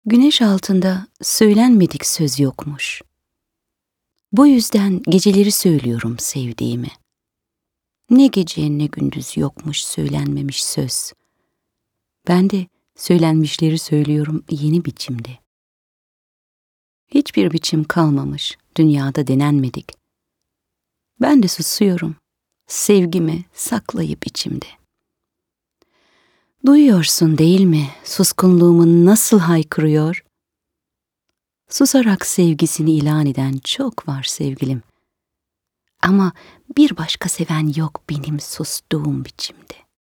Güneş altında söylenmedik söz yokmuş. Bu yüzden geceleri söylüyorum sevdiğimi. Ne gece ne gündüz yokmuş söylenmemiş söz. Ben de söylenmişleri söylüyorum yeni biçimde. Hiçbir biçim kalmamış dünyada denenmedik. Ben de susuyorum sevgimi saklayıp içimde. Duyuyorsun değil mi suskunluğumun nasıl haykırıyor? Susarak sevgisini ilan eden çok var sevgilim. Ama bir başka seven yok benim sustuğum biçimde.